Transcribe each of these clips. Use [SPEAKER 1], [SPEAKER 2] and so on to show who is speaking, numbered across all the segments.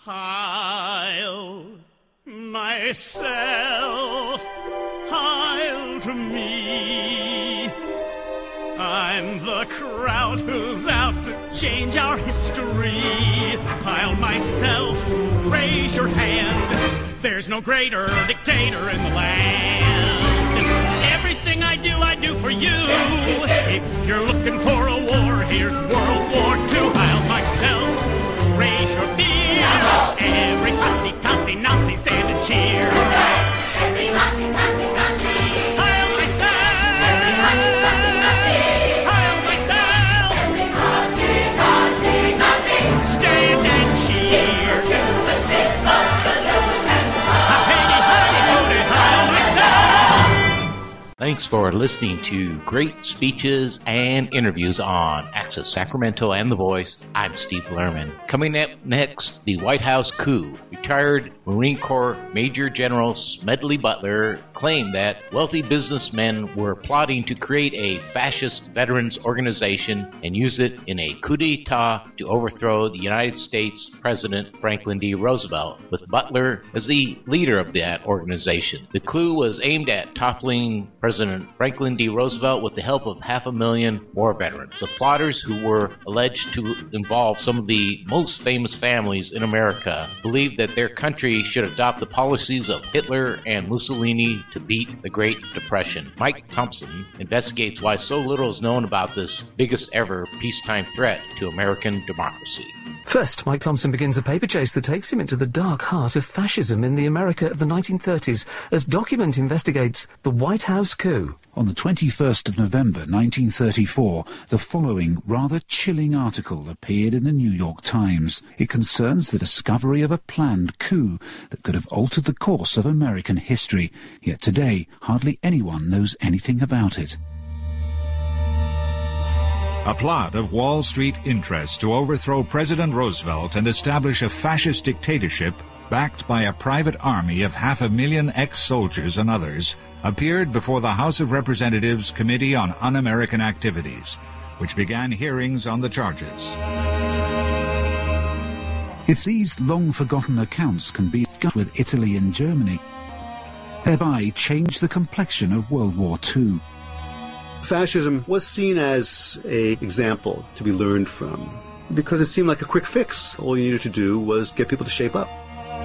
[SPEAKER 1] I'll myself, I'll to me. I'm the crowd who's out to change our history. I'll myself, raise your hand. There's no greater dictator in the land. Everything I do for you. If you're looking for a war, here's World War II. I'll myself, raise your beer. Every hotsy-totsy Nazi stand and cheer.
[SPEAKER 2] Every hotsy-totsy Nazi.
[SPEAKER 1] I'll myself.
[SPEAKER 2] Every hotsy-totsy Nazi.
[SPEAKER 1] I'll myself.
[SPEAKER 2] Every hotsy-totsy Nazi.
[SPEAKER 1] Stand and cheer.
[SPEAKER 3] Thanks for listening to great speeches and interviews on Access Sacramento and The Voice. I'm Steve Lerman. Coming up next, the White House coup. Retired Marine Corps Major General Smedley Butler claimed that wealthy businessmen were plotting to create a fascist veterans organization and use it in a coup d'etat to overthrow the United States President Franklin D. Roosevelt, with Butler as the leader of that organization. The coup was aimed at toppling President Franklin D. Roosevelt with the help of 500,000 war veterans. The plotters, who were alleged to involve some of the most famous families in America, believed that their country should adopt the policies of Hitler and Mussolini to beat the Great Depression. Mike Thompson investigates why so little is known about this biggest ever peacetime threat to American democracy.
[SPEAKER 4] First, Mike Thompson begins a paper chase that takes him into the dark heart of fascism in the America of the 1930s as Document investigates the White House coup.
[SPEAKER 5] On the 21st of November 1934, the following rather chilling article appeared in the New York Times. It concerns the discovery of a planned coup that could have altered the course of American history. Yet today, hardly anyone knows anything about it.
[SPEAKER 6] A plot of Wall Street interests to overthrow President Roosevelt and establish a fascist dictatorship backed by a private army of 500,000 ex-soldiers and others appeared before the House of Representatives Committee on Un-American Activities, which began hearings on the charges.
[SPEAKER 5] If these long-forgotten accounts can be discussed with Italy and Germany, thereby change the complexion of World War II.
[SPEAKER 7] Fascism was seen as an example to be learned from because it seemed like a quick fix. All you needed to do was get people to shape up.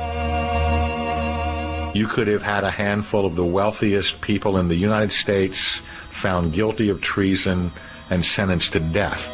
[SPEAKER 8] You could have had a handful of the wealthiest people in the United States found guilty of treason and sentenced to death.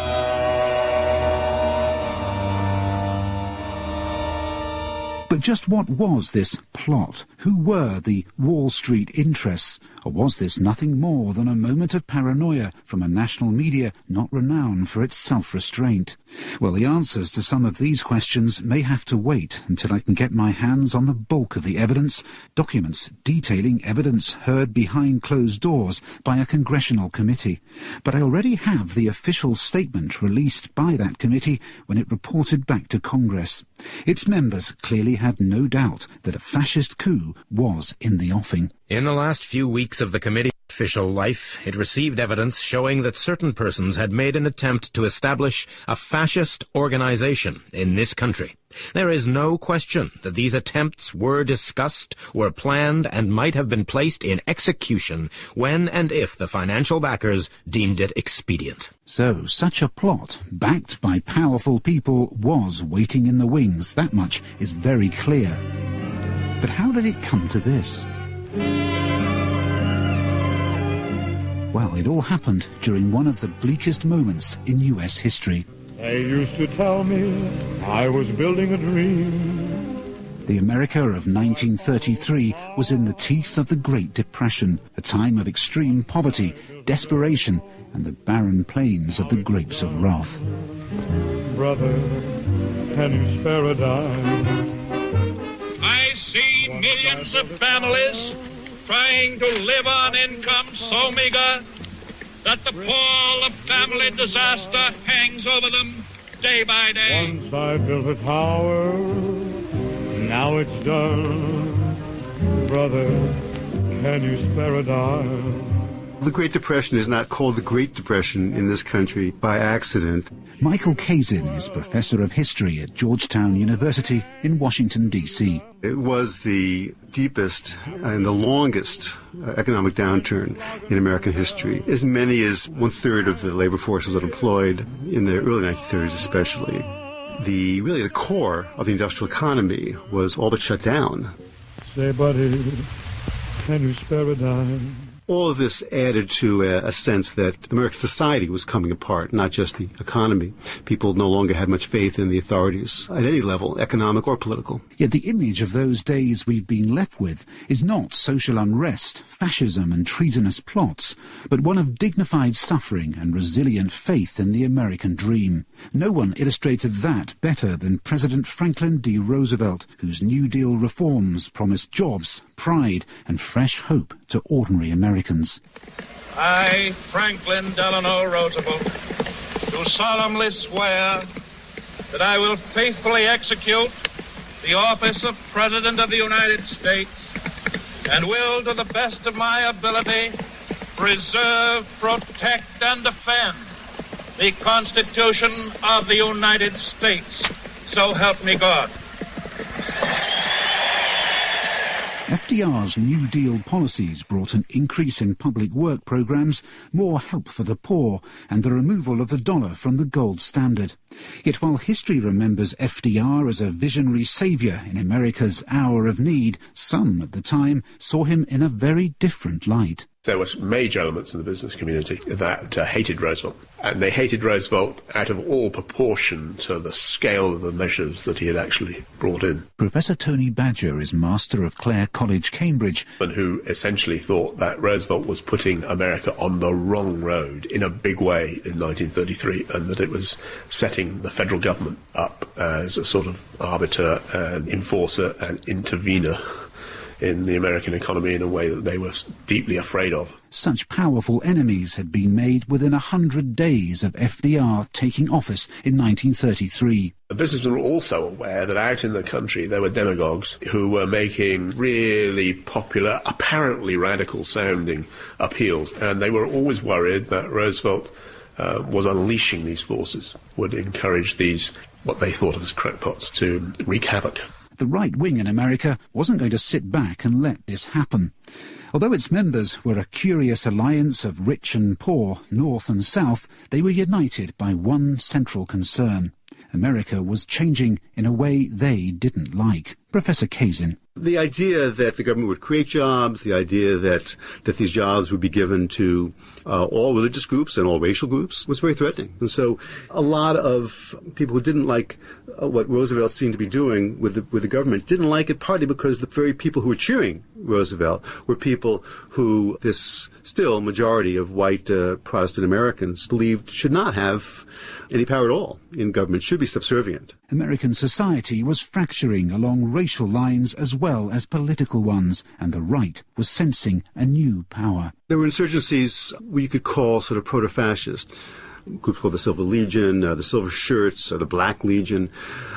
[SPEAKER 5] But just what was this plot? Who were the Wall Street interests? Or was this nothing more than a moment of paranoia from a national media not renowned for its self-restraint? Well, the answers to some of these questions may have to wait until I can get my hands on the bulk of the evidence, documents detailing evidence heard behind closed doors by a congressional committee. But I already have the official statement released by that committee when it reported back to Congress. Its members clearly had no doubt that a fascist coup was in the offing.
[SPEAKER 9] In the last few weeks of the committee's official life, it received evidence showing that certain persons had made an attempt to establish a fascist organization in this country. There is no question that these attempts were discussed, were planned, and might have been placed in execution when and if the financial backers deemed it expedient.
[SPEAKER 5] So, such a plot, backed by powerful people, was waiting in the wings. That much is very clear. But how did it come to this? Well, it all happened during one of the bleakest moments in U.S. history.
[SPEAKER 10] They used to tell me I was building a dream.
[SPEAKER 5] The America of 1933 was in the teeth of the Great Depression, a time of extreme poverty, desperation, and the barren plains of the grapes of wrath.
[SPEAKER 10] Brother, can you spare a dime?
[SPEAKER 11] I see millions of families trying to live on income so meager that the pall of family disaster hangs over them day by day.
[SPEAKER 10] Once I built a tower, now it's done. Brother, can you spare a dime?
[SPEAKER 7] The Great Depression is not called the Great Depression in this country by accident.
[SPEAKER 5] Michael Kazin is Professor of History at Georgetown University in Washington, D.C.
[SPEAKER 7] It was the deepest and the longest economic downturn in American history. As many as 1/3 of the labor force was unemployed in the early 1930s especially. The core of the industrial economy was all but shut down.
[SPEAKER 10] Say, buddy, can you spare a dime?
[SPEAKER 7] All of this added to a sense that American society was coming apart, not just the economy. People no longer had much faith in the authorities at any level, economic or political.
[SPEAKER 5] Yet the image of those days we've been left with is not social unrest, fascism and treasonous plots, but one of dignified suffering and resilient faith in the American dream. No one illustrated that better than President Franklin D. Roosevelt, whose New Deal reforms promised jobs, pride and fresh hope to ordinary Americans.
[SPEAKER 11] I, Franklin Delano Roosevelt, do solemnly swear that I will faithfully execute the office of President of the United States and will, to the best of my ability, preserve, protect, and defend the Constitution of the United States. So help me God.
[SPEAKER 5] FDR's New Deal policies brought an increase in public work programs, more help for the poor, and the removal of the dollar from the gold standard. Yet while history remembers FDR as a visionary saviour in America's hour of need, some at the time saw him in a very different light.
[SPEAKER 12] There were major elements in the business community that hated Roosevelt. And they hated Roosevelt out of all proportion to the scale of the measures that he had actually brought in.
[SPEAKER 5] Professor Tony Badger is Master of Clare College, Cambridge.
[SPEAKER 12] And who essentially thought that Roosevelt was putting America on the wrong road in a big way in 1933, and that it was setting the federal government up as a sort of arbiter and enforcer and intervener in the American economy in a way that they were deeply afraid of.
[SPEAKER 5] Such powerful enemies had been made within 100 days of FDR taking office in 1933.
[SPEAKER 12] The businessmen were also aware that out in the country there were demagogues who were making really popular, apparently radical-sounding appeals, and they were always worried that Roosevelt was unleashing these forces, would encourage these, what they thought of as crackpots, to wreak havoc.
[SPEAKER 5] The right wing in America wasn't going to sit back and let this happen. Although its members were a curious alliance of rich and poor, North and South, they were united by one central concern. America was changing in a way they didn't like. Professor Kazin.
[SPEAKER 7] The idea that the government would create jobs, the idea that these jobs would be given to all religious groups and all racial groups was very threatening. And so a lot of people who didn't like what Roosevelt seemed to be doing with the government didn't like it, partly because the very people who were cheering Roosevelt were people who this still majority of white Protestant Americans believed should not have any power at all in government, should be subservient.
[SPEAKER 5] American society was fracturing along racial lines as well as political ones, and the right was sensing a new power.
[SPEAKER 7] There were insurgencies we could call sort of proto-fascist. Groups called the Silver Legion, the Silver Shirts, the Black Legion.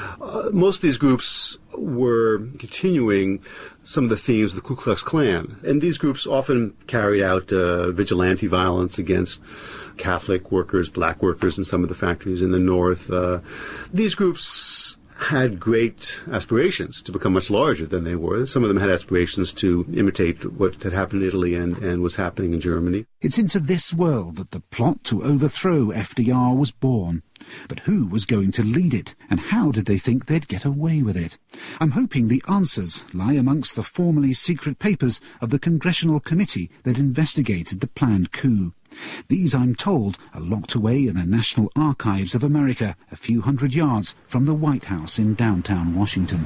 [SPEAKER 7] Most of these groups were continuing some of the themes of the Ku Klux Klan. And these groups often carried out vigilante violence against Catholic workers, black workers in some of the factories in the North. These groups had great aspirations to become much larger than they were. Some of them had aspirations to imitate what had happened in Italy and was happening in Germany.
[SPEAKER 5] It's into this world that the plot to overthrow FDR was born. But who was going to lead it, and how did they think they'd get away with it? I'm hoping the answers lie amongst the formerly secret papers of the Congressional Committee that investigated the planned coup. These, I'm told, are locked away in the National Archives of America, a few hundred yards from the White House in downtown Washington.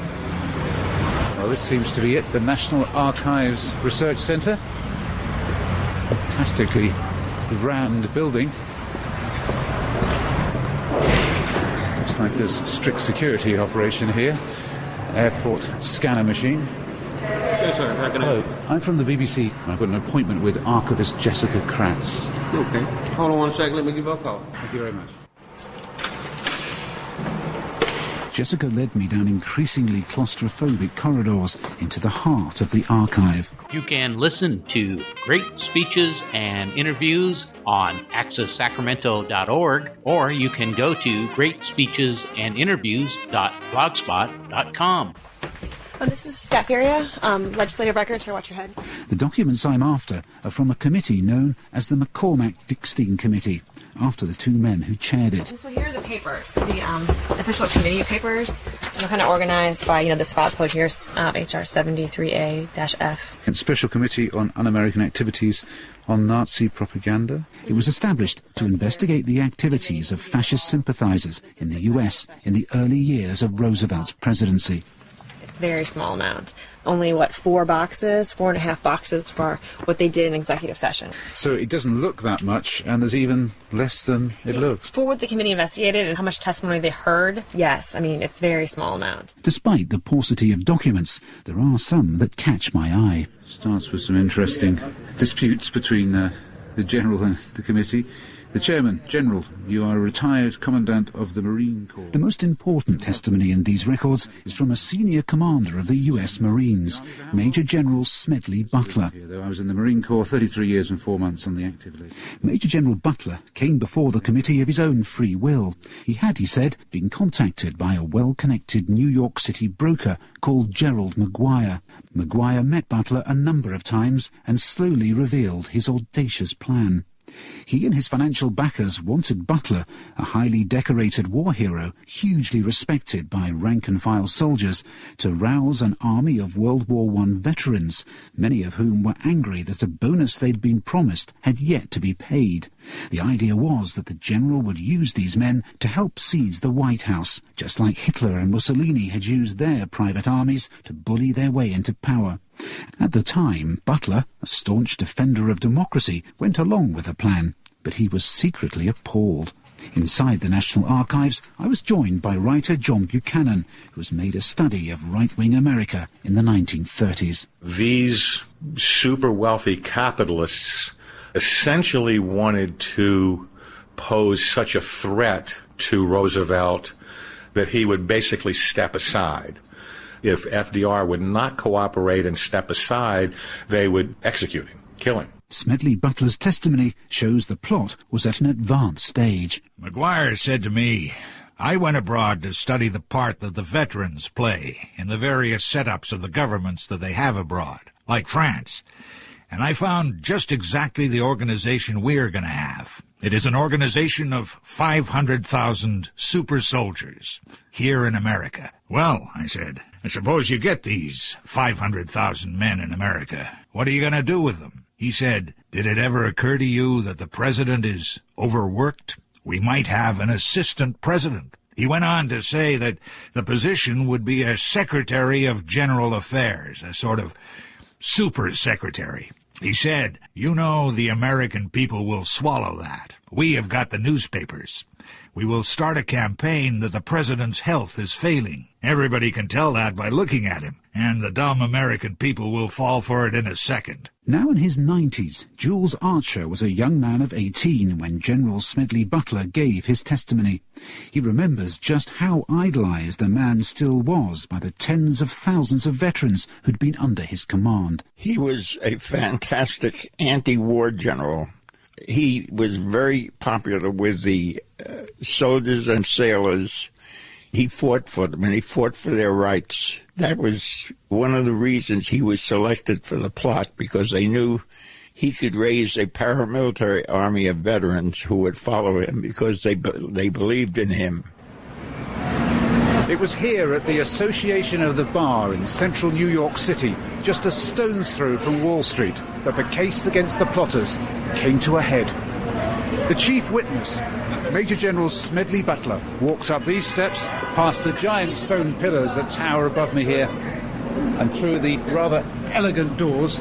[SPEAKER 13] Well, this seems to be it, the National Archives Research Center. Fantastically grand building. Looks like there's strict security operation here. Airport scanner machine.
[SPEAKER 14] Yes, sir. How can I help?
[SPEAKER 13] Hello, I'm from the BBC. I've got an appointment with archivist Jessica Kratz.
[SPEAKER 14] Okay. Hold on one second. Let me give her a call.
[SPEAKER 13] Thank you very much.
[SPEAKER 5] Jessica led me down increasingly claustrophobic corridors into the heart of the archive.
[SPEAKER 3] You can listen to great speeches and interviews on accesssacramento.org, or you can go to greatspeechesandinterviews.blogspot.com.
[SPEAKER 15] This is Scott Peria, legislative records. Here, watch your head.
[SPEAKER 5] The documents I'm after are from a committee known as the McCormack-Dickstein Committee, after the two men who chaired it.
[SPEAKER 15] So here are the papers, the official committee papers. They're kind of organized by, this file code here, HR 73A-F.
[SPEAKER 5] And Special Committee on Un-American Activities on Nazi Propaganda. It was established to investigate the activities of fascist sympathizers in the U.S. in the early years of Roosevelt's presidency.
[SPEAKER 15] Very small amount. Only, 4.5 boxes for what they did in executive session.
[SPEAKER 13] So it doesn't look that much, and there's even less than it looks.
[SPEAKER 15] For what the committee investigated and how much testimony they heard, yes, it's very small amount.
[SPEAKER 5] Despite the paucity of documents, there are some that catch my eye.
[SPEAKER 13] Starts with some interesting disputes between the General and the committee. The Chairman, General, you are a retired Commandant of the Marine Corps.
[SPEAKER 5] The most important testimony in these records is from a senior commander of the U.S. Marines, Major General Smedley Butler.
[SPEAKER 13] I was in the Marine Corps 33 years and 4 months on the active list.
[SPEAKER 5] Major General Butler came before the committee of his own free will. He had, he said, been contacted by a well-connected New York City broker called Gerald McGuire. McGuire met Butler a number of times and slowly revealed his audacious plan. He and his financial backers wanted Butler, a highly decorated war hero, hugely respected by rank-and-file soldiers, to rouse an army of World War I veterans, many of whom were angry that a bonus they'd been promised had yet to be paid. The idea was that the general would use these men to help seize the White House, just like Hitler and Mussolini had used their private armies to bully their way into power. At the time, Butler, a staunch defender of democracy, went along with the plan, but he was secretly appalled. Inside the National Archives, I was joined by writer John Buchanan, who has made a study of right-wing America in the 1930s.
[SPEAKER 8] These super wealthy capitalists essentially wanted to pose such a threat to Roosevelt that he would basically step aside. If FDR would not cooperate and step aside, they would execute him, kill him.
[SPEAKER 5] Smedley Butler's testimony shows the plot was at an advanced stage.
[SPEAKER 6] McGuire said to me, I went abroad to study the part that the veterans play in the various setups of the governments that they have abroad, like France. And I found just exactly the organization we're going to have. It is an organization of 500,000 super soldiers here in America. Well, I said, I suppose you get these 500,000 men in America. What are you going to do with them? He said, did it ever occur to you that the president is overworked? We might have an assistant president. He went on to say that the position would be a secretary of general affairs, a sort of super secretary. He said, you know, the American people will swallow that. We have got the newspapers. We will start a campaign that the president's health is failing. Everybody can tell that by looking at him, and the dumb American people will fall for it in a second.
[SPEAKER 5] Now in his 90s, Jules Archer was a young man of 18 when General Smedley Butler gave his testimony. He remembers just how idolized the man still was by the tens of thousands of veterans who'd been under his command.
[SPEAKER 16] He was a fantastic anti-war general. He was very popular with the soldiers and sailors. He fought for them, and he fought for their rights. That was one of the reasons he was selected for the plot, because they knew he could raise a paramilitary army of veterans who would follow him because they believed in him.
[SPEAKER 13] It was here at the Association of the Bar in central New York City, just a stone's throw from Wall Street, that the case against the plotters came to a head. The chief witness, Major General Smedley Butler, walks up these steps, past the giant stone pillars that tower above me here, and through the rather elegant doors.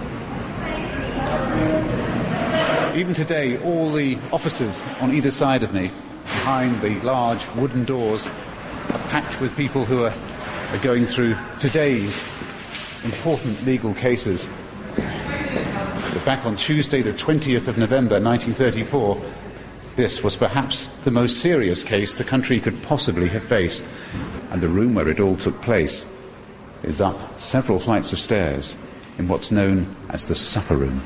[SPEAKER 13] Even today, all the officers on either side of me, behind the large wooden doors, are packed with people who are going through today's important legal cases. But back on Tuesday, the 20th of November, 1934, this was perhaps the most serious case the country could possibly have faced.
[SPEAKER 5] and the room where it all took place is up several flights of stairs in what's known as the supper room.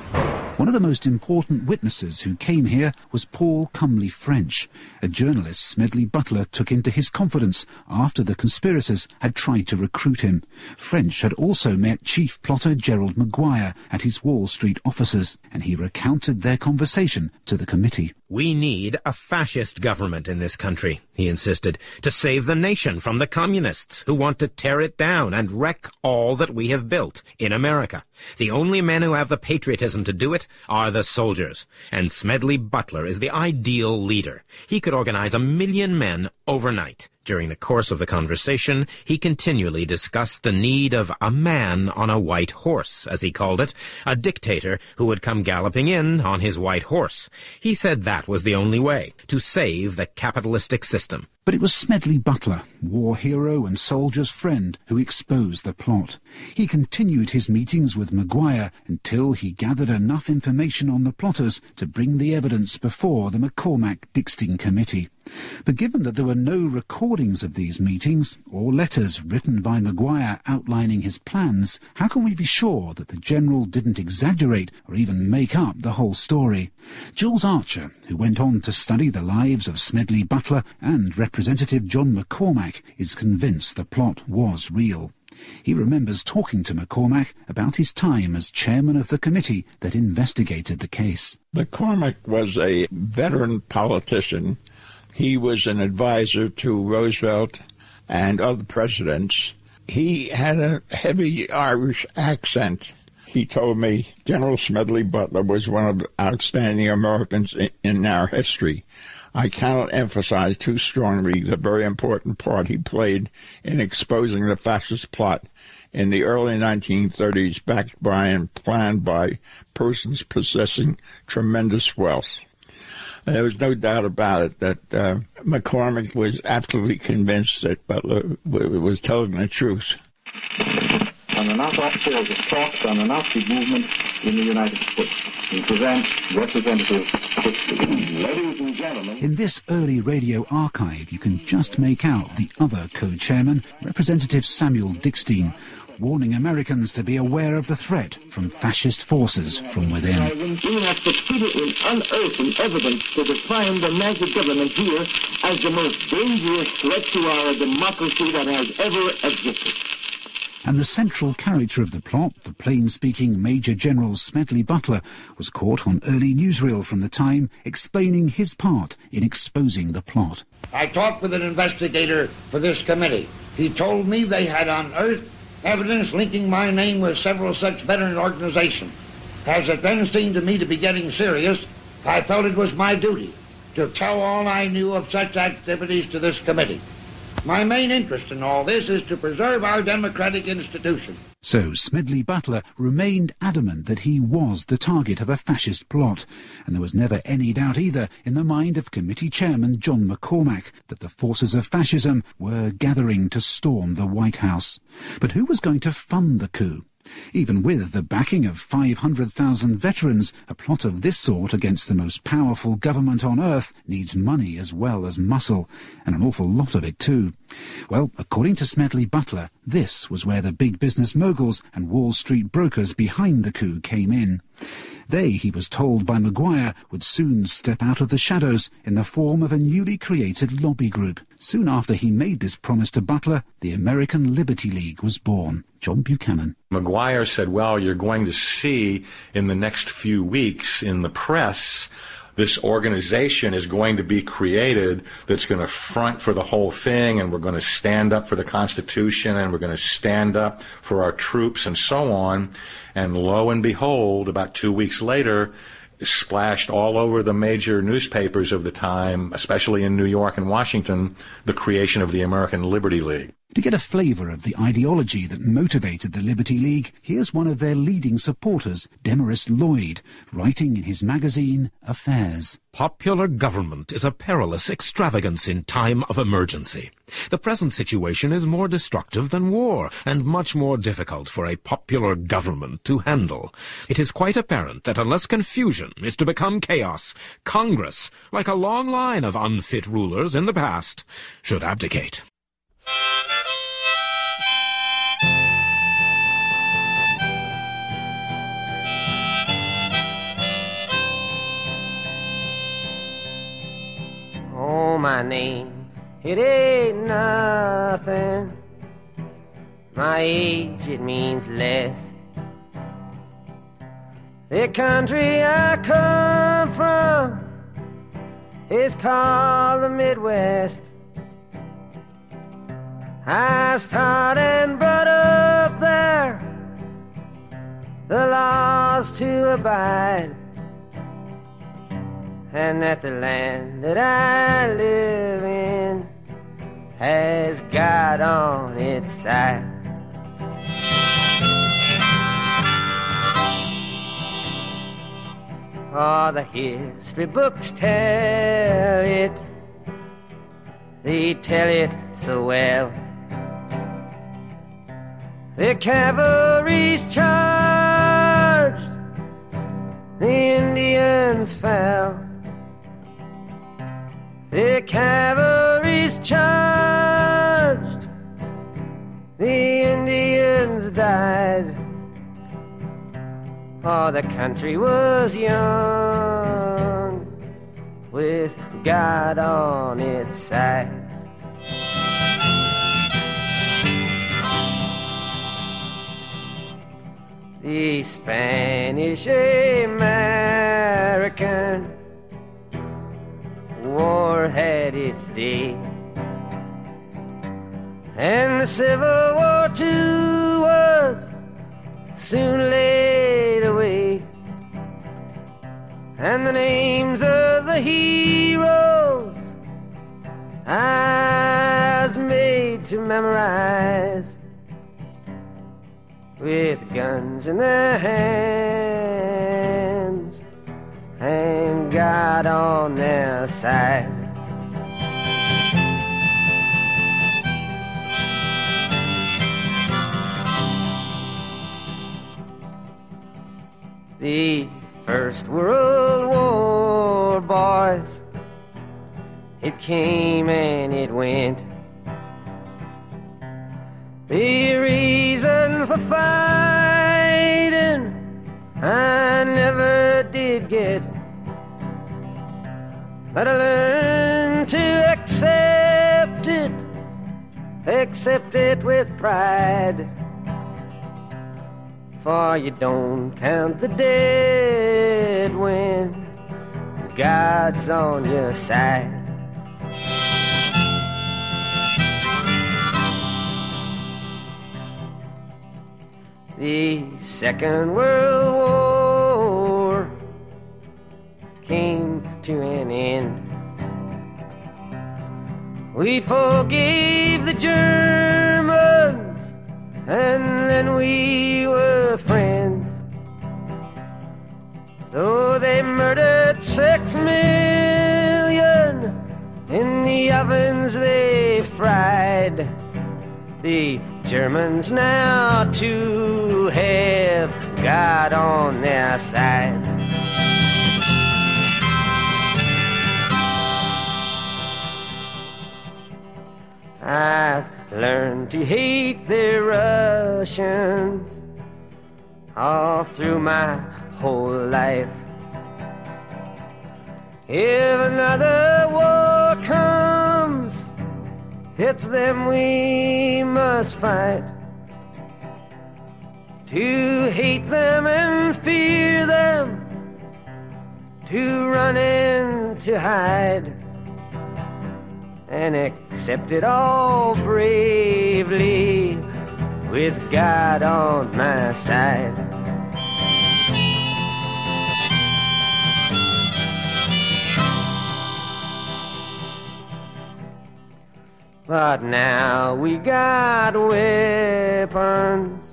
[SPEAKER 5] One of the most important witnesses who came here was Paul Cumley French, a journalist Smedley Butler took into his confidence after the conspirators had tried to recruit him. French had also met chief plotter Gerald Maguire at his Wall Street offices, and he recounted their conversation to the committee.
[SPEAKER 9] "We need a fascist government in this country," he insisted, "to save the nation from the communists who want to tear it down and wreck all that we have built in America. The only men who have the patriotism to do it are the soldiers, and Smedley Butler is the ideal leader. He could organize 1 million men overnight." During the course of the conversation, he continually discussed the need of a man on a white horse, as he called it, a dictator who would come galloping in on his white horse. He said that was the only way to save the capitalistic system.
[SPEAKER 5] But it was Smedley Butler, war hero and soldier's friend, who exposed the plot. He continued his meetings with Maguire until he gathered enough information on the plotters to bring the evidence before the McCormack-Dickstein Committee. But given that there were no recordings of these meetings, or letters written by Maguire outlining his plans, how can we be sure that the general didn't exaggerate or even make up the whole story? Jules Archer, who went on to study the lives of Smedley Butler and Representative John McCormack, is convinced the plot was real. He remembers talking to McCormack about his time as chairman of the committee that investigated the case.
[SPEAKER 16] McCormack was a veteran politician. He was an advisor to Roosevelt and other presidents. He had a heavy Irish accent. He told me General Smedley Butler was one of the outstanding Americans in our history. I cannot emphasize too strongly the very important part he played in exposing the fascist plot in the early 1930s, backed by and planned by persons possessing tremendous wealth. There was no doubt about it that McCormack was absolutely convinced that Butler was telling the truth.
[SPEAKER 17] On enough series of talks on the Nazi movement in the United States. We present Representative Dickstein. Ladies and gentlemen.
[SPEAKER 5] In this early radio archive, you can just make out the other co-chairman, Representative Samuel Dickstein, warning Americans to be aware of the threat from fascist forces from within.
[SPEAKER 18] We have succeeded in unearthing evidence to define the Nazi government here as the most dangerous threat to our democracy that has ever existed.
[SPEAKER 5] And the central character of the plot, the plain-speaking Major General Smedley Butler, was caught on early newsreel from the time, explaining his part in exposing the plot.
[SPEAKER 19] I talked with an investigator for this committee. He told me they had unearthed evidence linking my name with several such veteran organizations. As it then seemed to me to be getting serious, I felt it was my duty to tell all I knew of such activities to this committee. My main interest in all this is to preserve our democratic institution.
[SPEAKER 5] So Smedley Butler remained adamant that he was the target of a fascist plot, and there was never any doubt either in the mind of committee chairman John McCormack that the forces of fascism were gathering to storm the White House. But who was going to fund the coup? Even with the backing of 500,000 veterans, a plot of this sort against the most powerful government on earth needs money as well as muscle, and an awful lot of it too. Well, according to Smedley Butler, this was where the big business moguls and Wall Street brokers behind the coup came in. They, he was told by Maguire, would soon step out of the shadows in the form of a newly created lobby group. Soon after he made this promise to Butler, the American Liberty League was born. John Buchanan.
[SPEAKER 8] Maguire said, well, you're going to see in the next few weeks in the press this organization is going to be created that's going to front for the whole thing, and we're going to stand up for the Constitution, and we're going to stand up for our troops and so on. And lo and behold, about 2 weeks later, splashed all over the major newspapers of the time, especially in New York and Washington, the creation of the American Liberty League.
[SPEAKER 5] To get a flavour of the ideology that motivated the Liberty League, here's one of their leading supporters, Demarest Lloyd, writing in his magazine, Affairs.
[SPEAKER 9] Popular government is a perilous extravagance in time of emergency. The present situation is more destructive than war, and much more difficult for a popular government to handle. It is quite apparent that unless confusion is to become chaos, Congress, like a long line of unfit rulers in the past, should abdicate.
[SPEAKER 20] my name, it ain't nothing. My age, it means less. The country I come from is called the Midwest. I started and brought up there, the laws to abide, and that the land that I live in has God on its side. Oh, the history books tell it, they tell it so well. The cavalry's charged, the Indians fell. The cavalry's charged, the Indians died. Oh, the country was young, with God on its side. The Spanish American War had its day, and the Civil War too was soon laid away, and the names of the heroes I was made to memorize, with guns in their hands and God on their side. The First World War, boys, it came and it went. The reason for fighting I never did get, but I learned to accept it with pride. For you don't count the dead when God's on your side. The Second World War came to an end. We forgave the Germans, and then we were friends. Though they murdered 6 million in the ovens they fried, the Germans now too have God on their side. I've learned to hate the Russians all through my whole life. If another war comes, it's them we must fight. To hate them and fear them, to run and to hide, and accept it all bravely with God on my side. But now we got weapons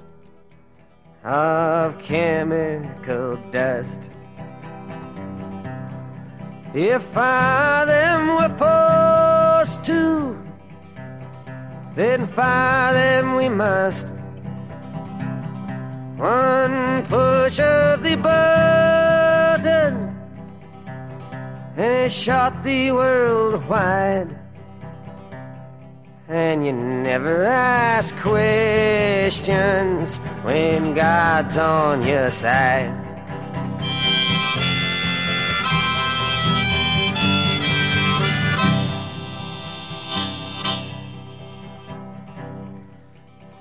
[SPEAKER 20] of chemical dust. If fire them were forced to, then fire them we must. One push of the button, and it shot the world wide. And you never ask questions when God's on your side.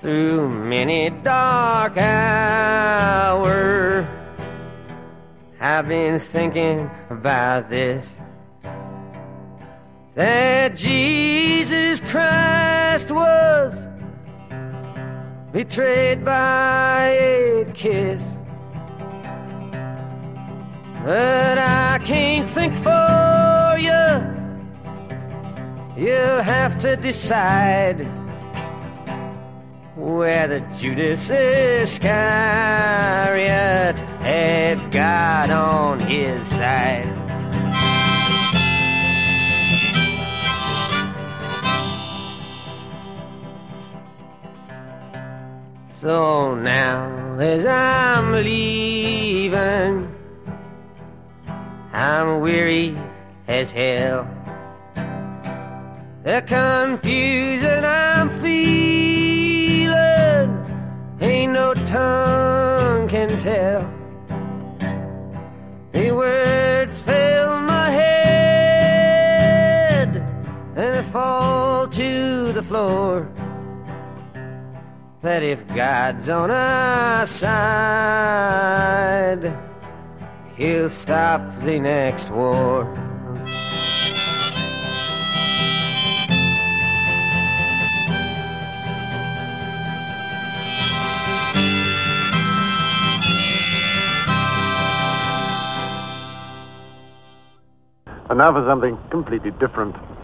[SPEAKER 20] through many dark hours. I've been thinking about this, that Jesus Christ was betrayed by a kiss. But I can't think for you. You'll have to decide whether Judas Iscariot had God on his side. So now as I'm leaving, I'm weary as hell. The confusion I'm feeling ain't no tongue can tell. The words fill my head and fall to the floor. That if God's on our side, He'll stop the next war.
[SPEAKER 21] And now for something completely different.